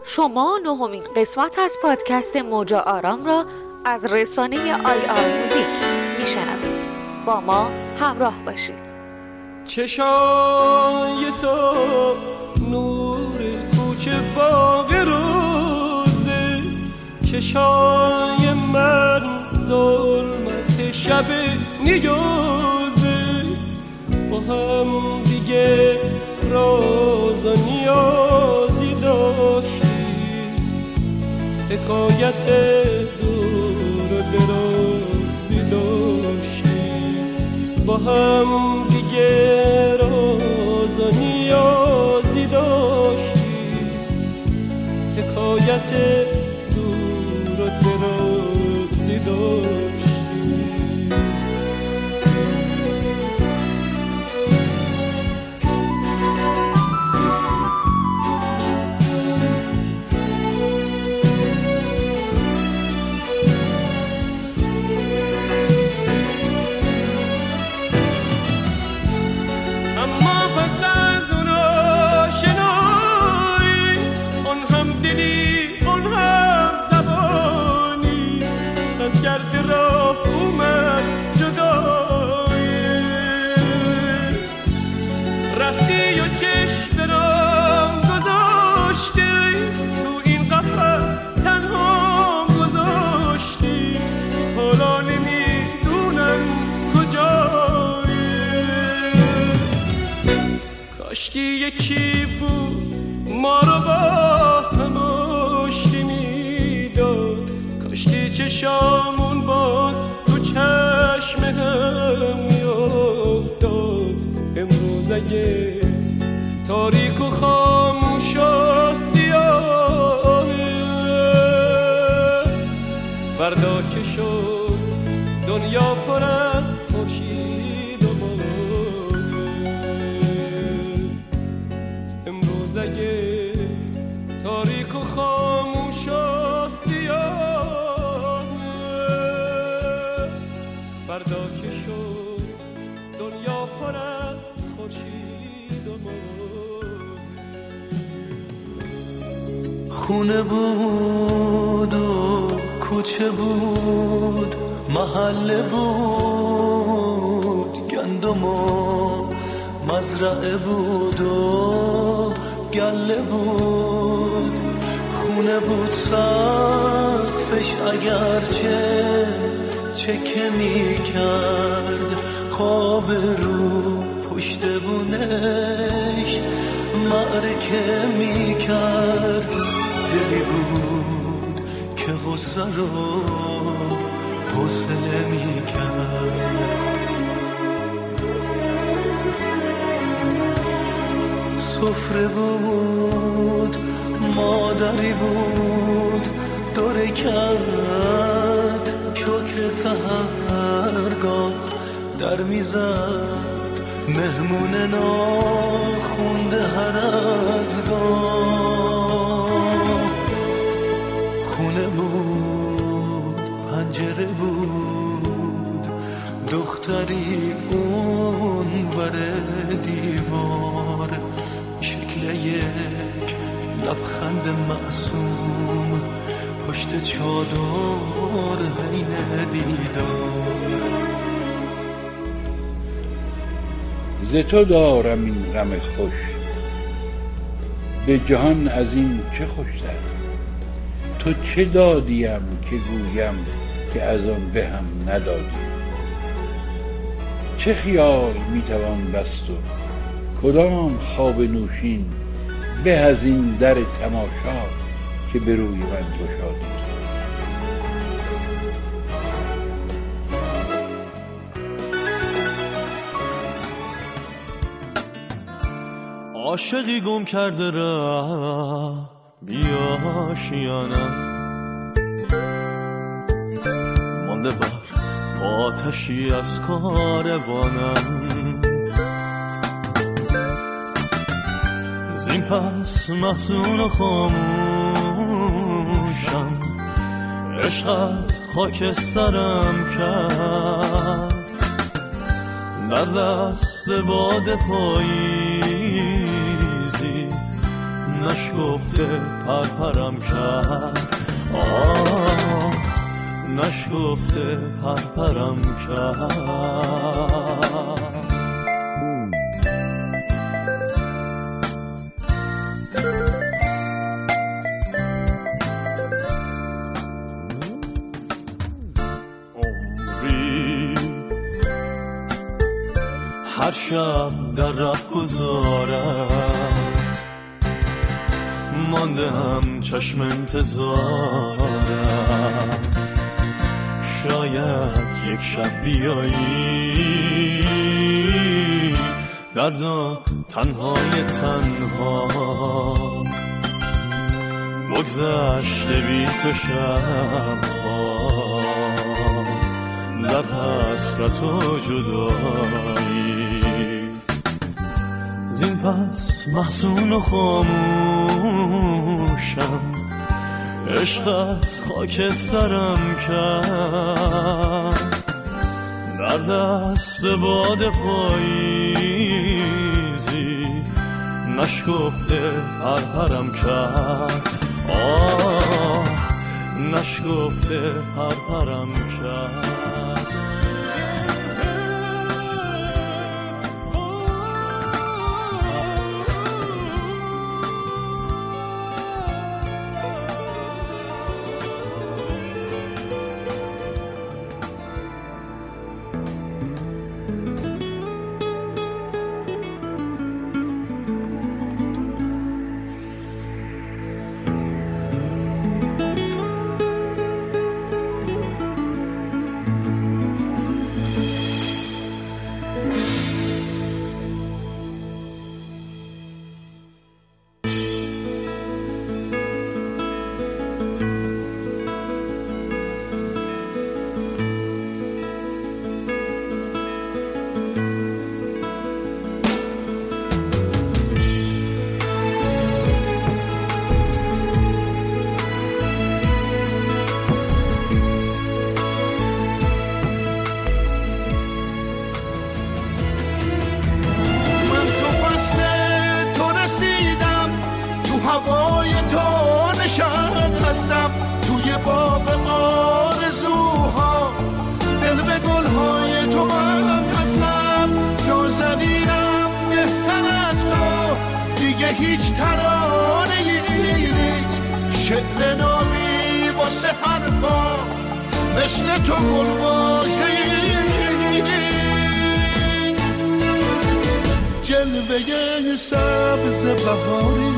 شما نهمین قسمت از پادکست موج آرام را از رسانه IR موزیک میشنوید. با ما همراه باشید. چشای تو نور کوچه باغ روزه، چشای من ظلمت شب نیوزه، با هم دیگه راز و نیازی داشتی، حکایت دور و درازی داشتی، با هم دیگه راز و نیازی داشتی، حکایت دور و درازی داشتی. کاشکی یکی بود ما رو با هم آشتی میداد، کاشکی چشامون باز تو چشم هم میافتاد. امروز اگه تاریک و خاموش و سیاهه، فردا که شد دنیا پر از خورشید و اگه تاریک و خاموش و سیاه، فردا که شد دنیا پر از خورشید و خونه بود و کوچه بود، محله بود، گندم و مزرعه بود و گله بود. خونه بود سقفش اگرچه چکه می کرد، خواب رو پشت بونش معرکه می کرد. دلی بود که غصه رو حوصله می کرد. سفره بود، مادری بود، دور کرد شکر سحرگاه در میزد، مهمون ناخونده هر از گاه. خونه بود، پنجره بود، دختری اون ور دیوار، یک لبخند معصوم پشت چادر حین دیدار. ز تو دارم این غم خوش، به جهان از این چه خوشتر. تو چه دادیم که گویم که از آن به هم ندادی. چه خیال میتوان بست و کدام خواب نوشین به از این در تماشا که به روی من گشادی. عاشقی گم کرده راه بیاشیانم، مانده بر آتشی از کاروانم. زین پس محزون و خاموشم، عشقت خاکسترم کرد. در دست باد پاییزی نشگفته پرپرم کرد نشگفته پرپرم کرد هر شب در راه گذارد مانده هم چشم انتظارد شاید یک شب بیایی دردا تنهای تنها بگذشته بی تو شبها در حسرت و جدایی زین پس محزون و خاموشم عشقت خاک سرم کرد در دست باد پاییزی نشگفته پرپرم کرد نشگفته پرپرم کرد هیچ ترانه نیست شعر نامی واسه حرفا مثل تو گلواژه جلوه سبز بهاری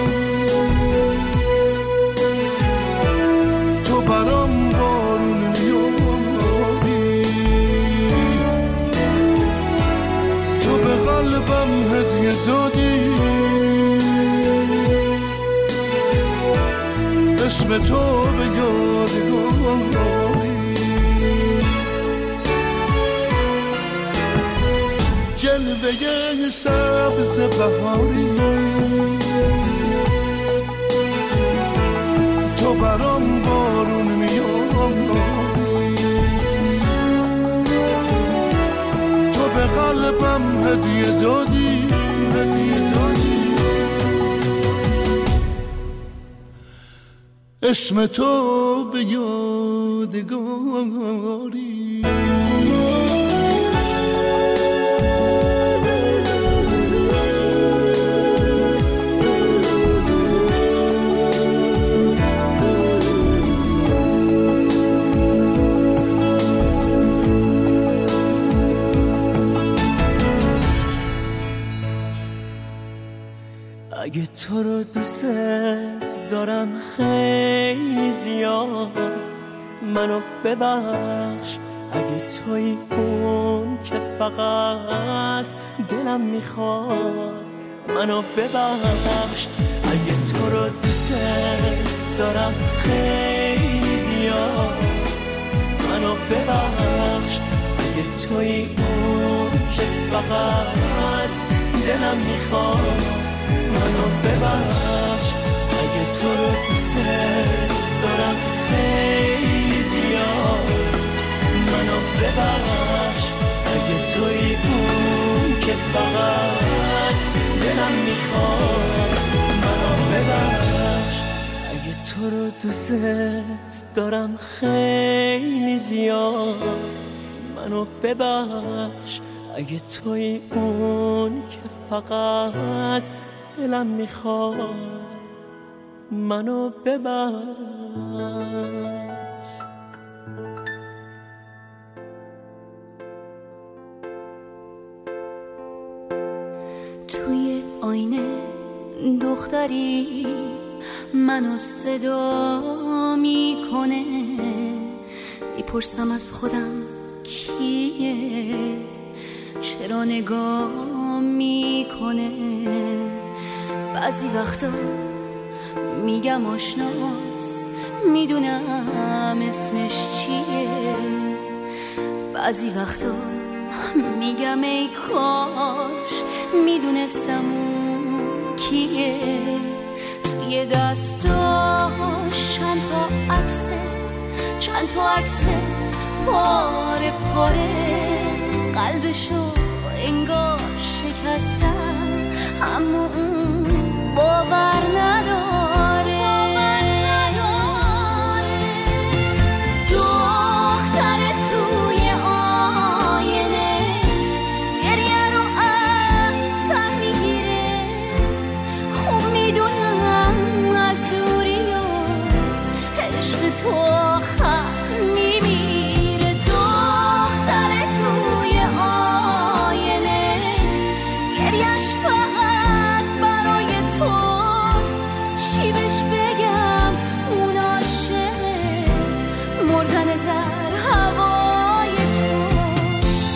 تو برام بارون میاری تو به قلبم هدیه دادی اسم تو به یادگاری جلوه سبز بهاری تو برام بارون میاری تو به قلبم هدیه دادی اسم تو به یادگاری اگه تو رو دوست دارم خیلی زیاد منو ببخش اگه توی اون که فقط دلم میخواد منو ببخش اگه تو رو دوست دارم خیلی زیاد منو ببخش اگه توی اون که فقط دلم میخواد منو ببخش اگه تو رو دوست دارم خیلی زیاد منو ببخش اگه توی اون که فقط دلم میخواد منو دوست دارم خیلی زیاد، منو ببخش اگه توی اون که فقط دلم میخواد، منو ببخش. توی آینه دختری منو صدا میکنه، میپرسم از خودم کیه، چرا نگاه میکنه. بعضی وقتا میگم آشناست، میدونم اسمش چیه. بعضی وقتا میگم ای کاش میدونستم اون کیه. توی دستاش چند تا عکسه پاره پاره، قلبشو انگار شکستم اما اون باور نداره. دختر توی آینه گریه رو از سر میگیره، خوب میدونم از دوری و عشق تو آخر میمیره. دختر توی آینه گریهش فقط برای توست، چی بهش بگم اون عاشقه، مردن در هوای توست.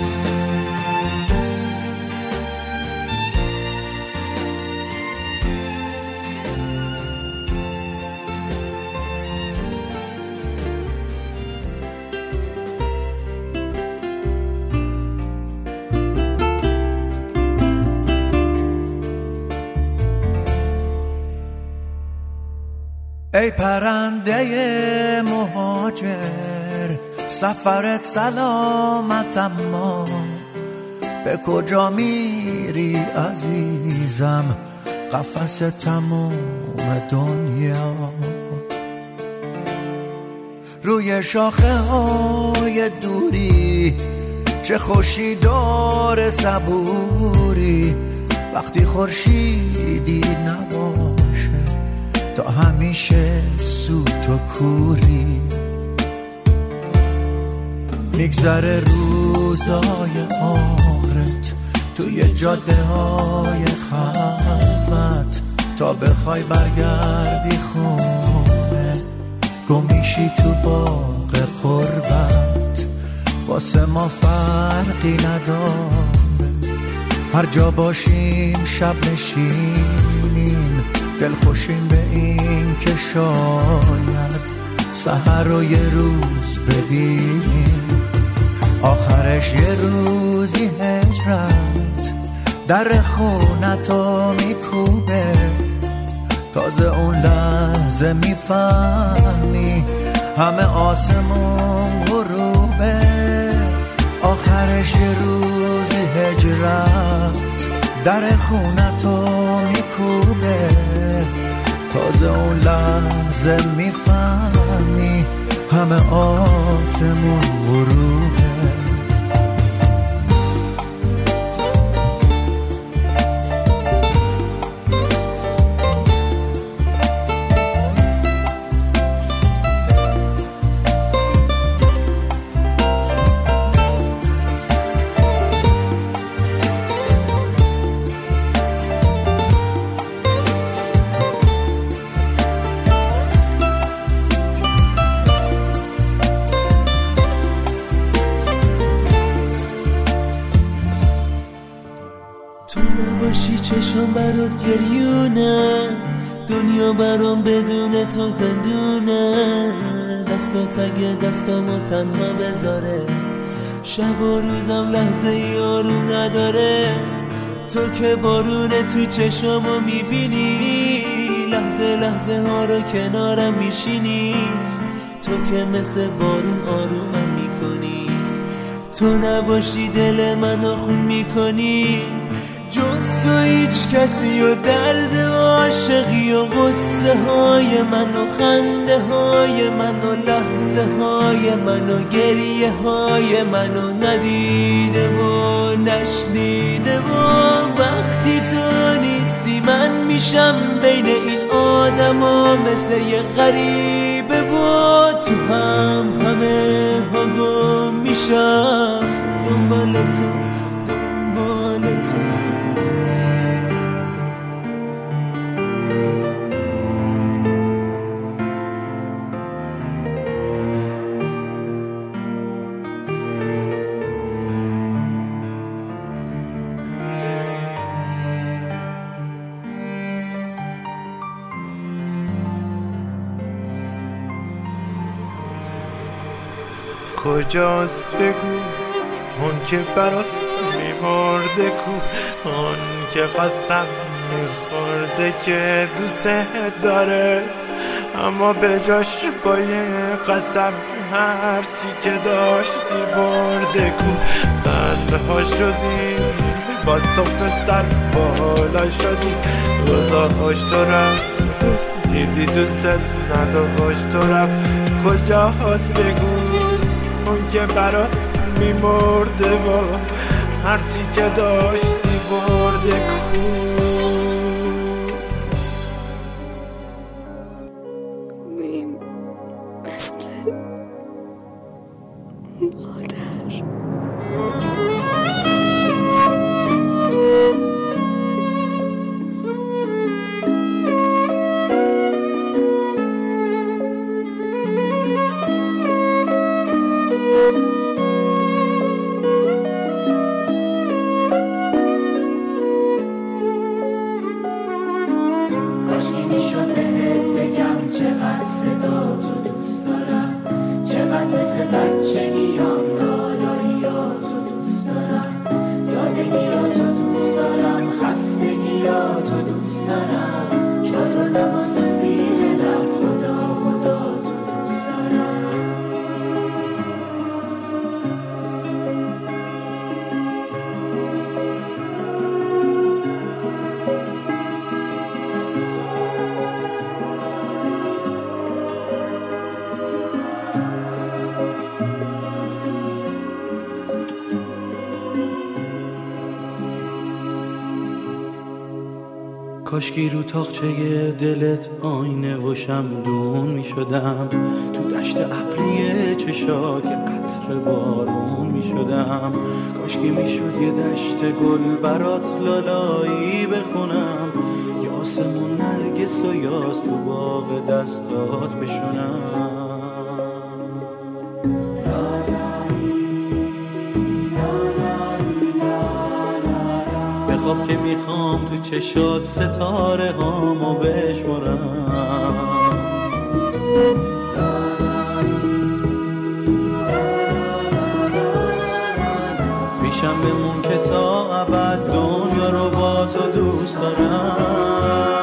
ای پرنده مهاجر، سفرت سلامت اما به کجا میری عزیزم، قفس تموم دنیا. روی شاخه های دوری چه خوشی داره صبوری، وقتی خورشیدی نباشه تا همیشه سوت و کوری. میگذره روزای عمرت توی جاده های خلوت، تا بخوای برگردی خونه گمیشی تو باغ قربت. واسه ما فرقی نداره هر جا باشیم، شب نشینیم دل خوشیم به این که شاید سحر رو یه روز ببینیم، آخرش یه روزی هجرت در خونتو میکوبه. تازه اون لحظه میفهمی همه آسمون غروبه، آخرش یه روزی هجرت در خونتو میکوبه. تازه اون لحظه میفهمی همه آسمون غروبه. چشم برات گریونه، دنیا برام بدون تو زندونه. دستات اگه دستامو تنها بذاره، شب و روزم لحظه یارو نداره. تو که بارونه تو چشمو میبینی، لحظه لحظه ها رو کنارم میشینی. تو که مثل بارون آرومم میکنی، تو نباشی دل منو خون میکنی. جز تو هیچ کسی و درد عاشقی و غصه قصه های من و خنده های من و لحظه های من و گریه های من و ندیده و نشنیده و وقتی تو نیستی من میشم بین این آدم ها مثل یه غریبه و تو همه ها گم میشم دنبال تو کجاست بگو اون که برات میمرده کو، اون که قسم میخورده که دوست داره اما به جاش با یه قسم هرچی که داشتی برده کو. تنها شدی باز تو سر بالا شدی، روزاش تو رفت دیدی دوست نداشت تو رفت. کجاست بگو اون که برات میمرده و هرچی که داشتی برده کو. میم مثل مادر کاشکی رو تاقچه دلت آینه و شمدون می شدم، تو دشت ابری چشات یه قطره بارون می شدم. کاشکی می شد یه دشت گل برات لالایی بخونم، یه آسمون نرگس و یاس تو باغ دستات بشونم. خواب که میخوام تو چشات ستاره هامو بشمارم، پیشم بمون که تا ابد دنیا رو با تو دوست دارم.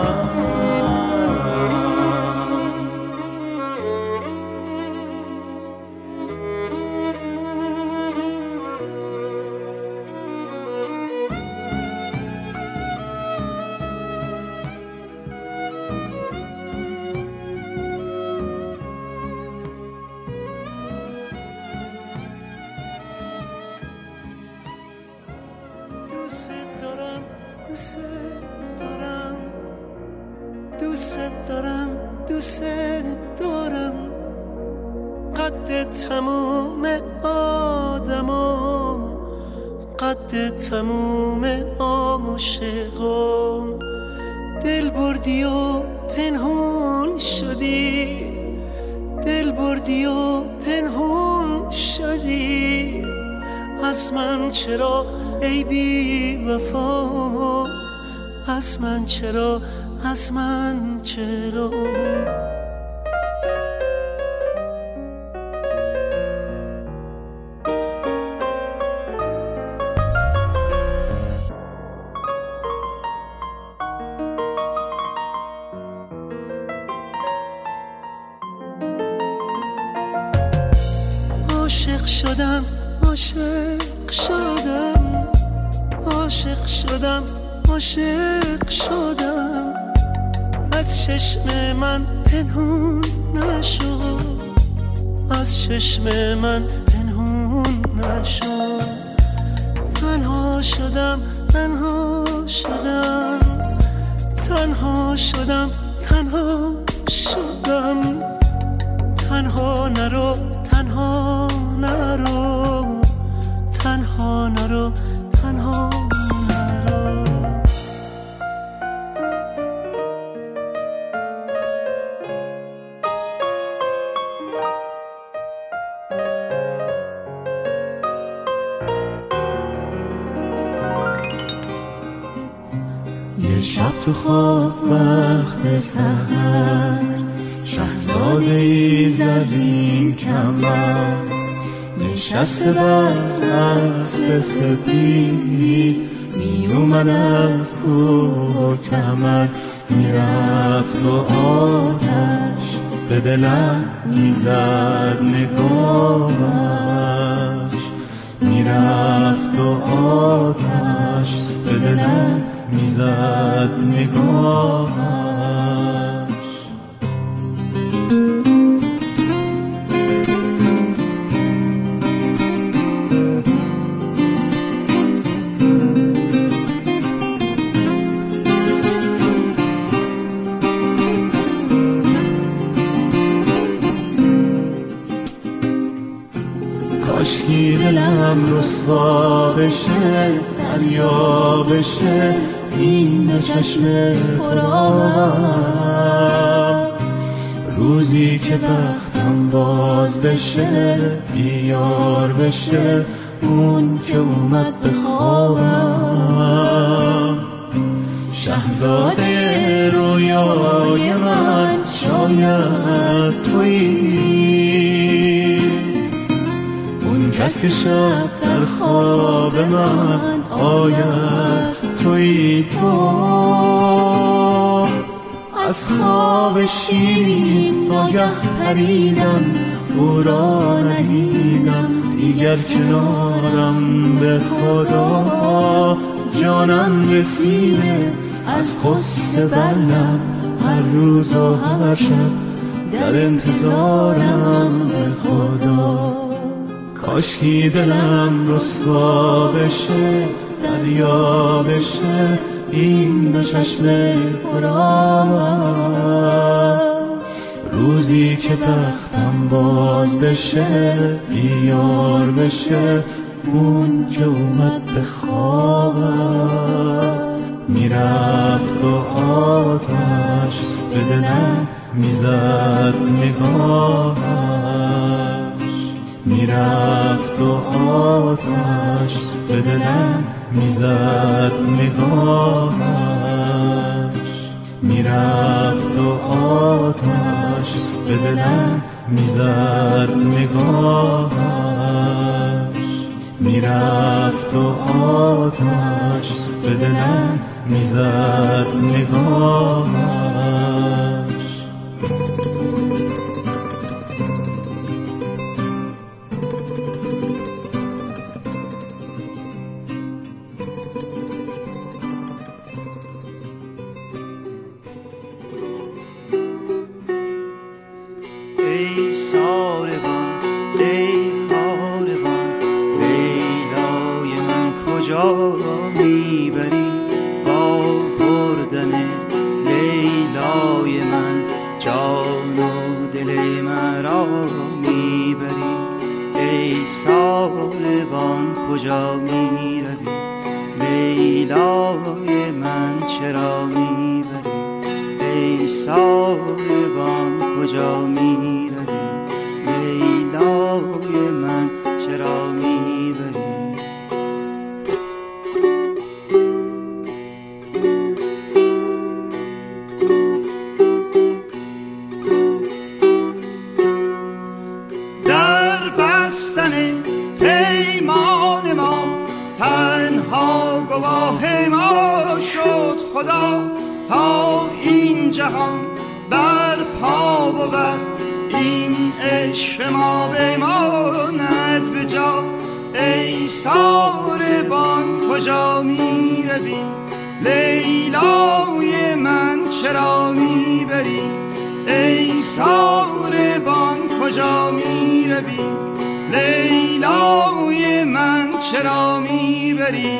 دوست دارم قد تموم آدما، قد تموم عاشقا. دل بردی و پنهون شدی، دل بردی و پنهون شدی از من. چرا ای بی وفا از من؟ چرا از من؟ چرا؟ عاشق شدم، عاشق شدم، عاشق شدم، عاشق شدم. از چشم من پنهون نشد، از چشم من پنهون نشد. تنها شدم، تنها شدم، تنها شدم، تنها شدم. تنها نرو، تنها نرو، تنها نرو، تنها نرو. یه شب تو خواب وقت سحر، شهزاده ای زرین کمر نشسته بر اسب سپید، می اومد از کوه و کمر. میرفت و آتش به دلم میزد نگاهش، میرفت و آتش به دلم میزد نگاهش. کاشکی دلم رسوا بشه، دریا بشه، این دو چشم پرآب. روزی که بختم باز بشه، بیار بشه اون که اومد به خوابم. شهزاده رویای من شاید تویی، اون کس که شب در خواب من آید تویی. تو از خواب شیرین ناگه پریدم، او را ندیدم دیگر کنارم. به خدا جانم رسیده از قصه بر لب، هر روز و هر شب در انتظارم. به خدا کاشکی دلم رسوا بشه، دریا بشه، این دو چشم پرآب. روزی که بختم باز بشه، بیار بشه اون که اومد به خوابم. میرفت و آتش به دلم میزد نگاهش، میرفت و آتش به دلم میزد نگاهش، میرفت و آتش به دلم میزد نگاهش، میرفت و آتش به دلم میزد نگاهش. ای ساربان، ای حالبان، لیلای من کجا میبری؟ با بردن لیلای من جان و دل مرا میبری. ای ساربان کجا میروی؟ لیلای من چرا میبری؟ ای ساربان کجا میروی؟ لیلای من چرا میبری؟ در بستن پیمان ما تنها گواه ما شد خدا، تا این جهان بر پا بود این عشق ما بماند به جا. ای ساربان کجا می روی؟ لیلای من چرا میبری؟ ای ساربان کجا میروی؟ لیلای من چرا میبری؟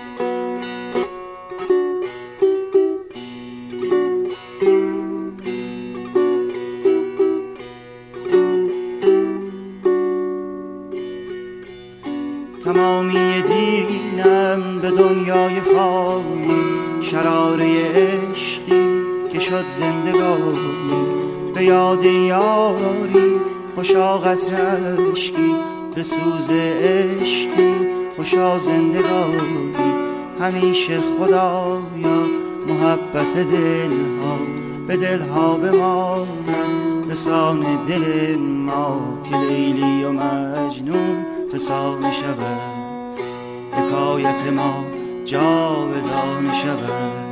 تمامی دینم به دنیای فانی، شراره عشقی که شد زندگانی. به یاد یاری خوشا قطره عشقی، به سوز عشقی خوشا زندگانی. همیشه خدایا محبت دلها به دلها بماند، به سان دل ما که لیلی و مجنون فسانه شود، حکایت ما جاودانه شود.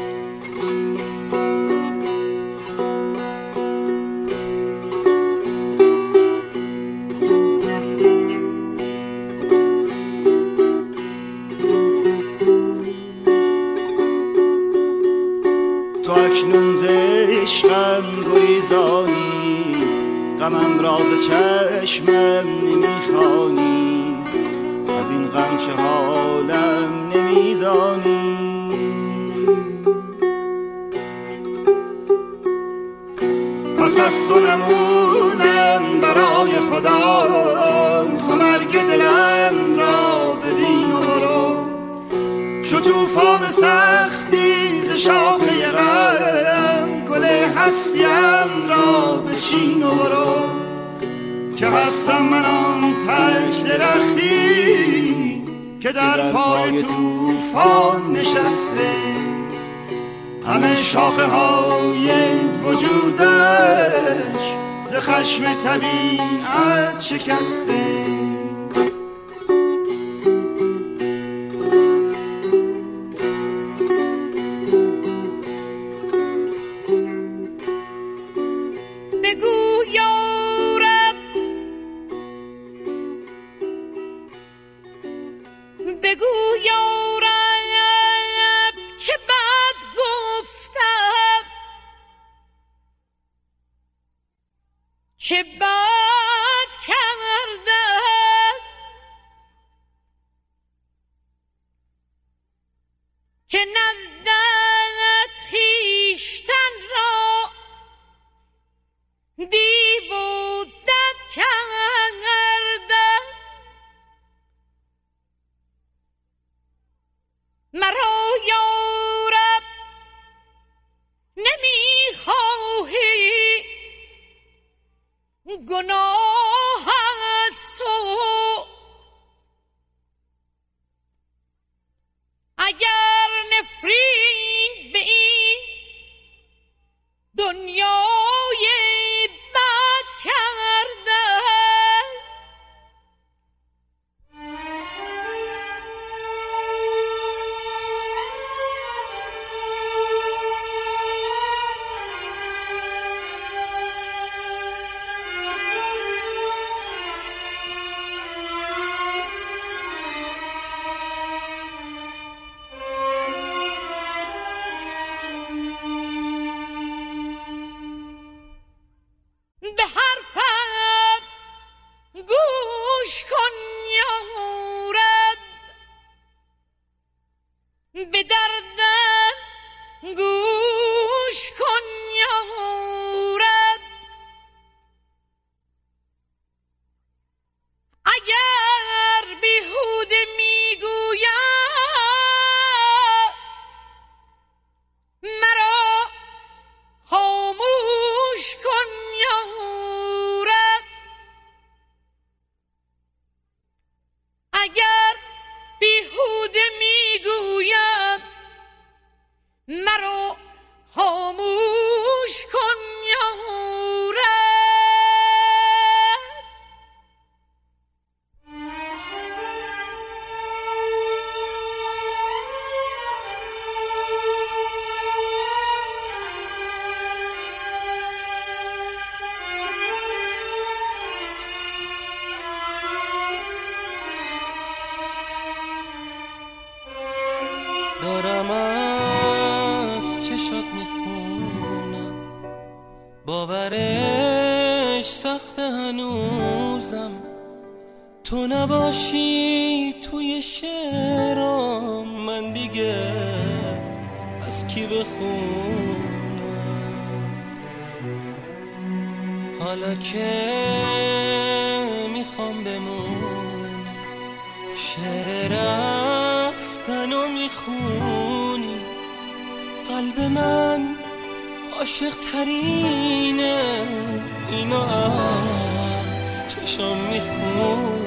تو اکنون ز عشقم گریزانی، غمم راز چشمم نمیخوانی. از این غم چه حالم نمیدانی. پس از تو نمونم برای خدا، تو مرگ دلم را ببین و برو. شو توفان سختی ز شاخه غم، گل هستیم را بچین و برو. که هستم من آن تک درختی که در پای توفان نشسته، همه شاخه های وجودش ز خشم طبیعت شکسته. چه بد کردم که نزدت خویشتن را بی بودت کردم. مرا یارب نمیخواهی، گناه است تو. اگر نفرین به این دنیای بد کرده، به حرفم گوش کن یارب، به دردم گوش کن یارب. اگر بیهوده میگویم مرا خاموش کن یارب. اگر بیهوده میگویم مرا خاموش کن یارب. دارم از چشات میخونم باورش سخت هنوزم تو نباشی توی شعرام، من دیگه از کی بخونم؟ حالا که میخوام بمونی شعر رفتن و میخونی، قلب من عاشق ترینه اینو از چشم میخونی.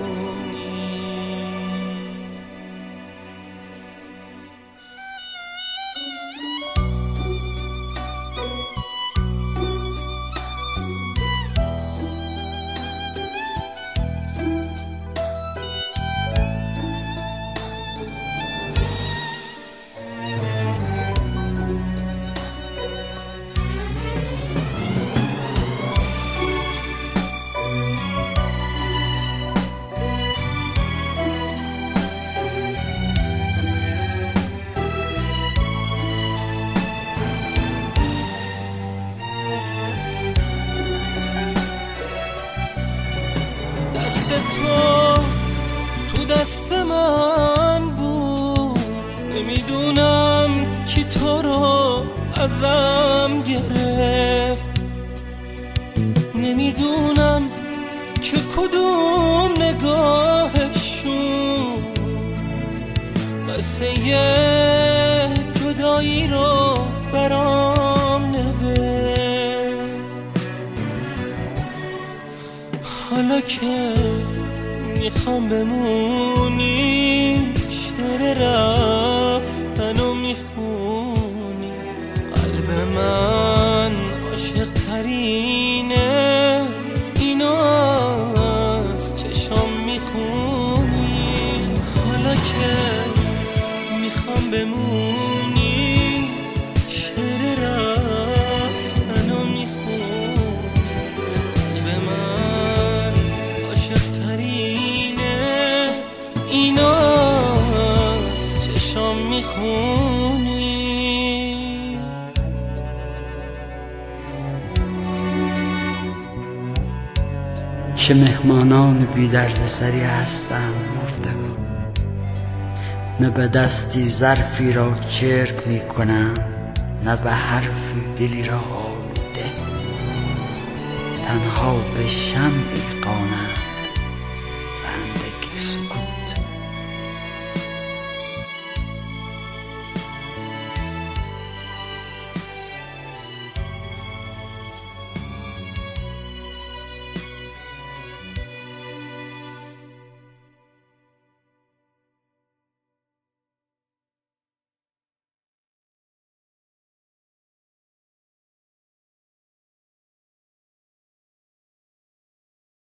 تو دست من بود، نمیدونم کی تو رو ازم گرفت، نمیدونم که کدوم نگاهشون قصه جدایی رو برام نوشت. حالا که میخوام بمونی شعر رفتن و میخونی، قلب من عاشق ترینه اینو از چشم میخونی. حالا که میخوام بمونی شعر رفتن و میخونی، قلب من عاشق ترینه اینو از چشم میخونی. چه مهمانان بی درد سری هستند مردگان، نه به دستی ظرفی را چرک می کنند، نه به حرفی دلی را آلوده، تنها به شمعی قانند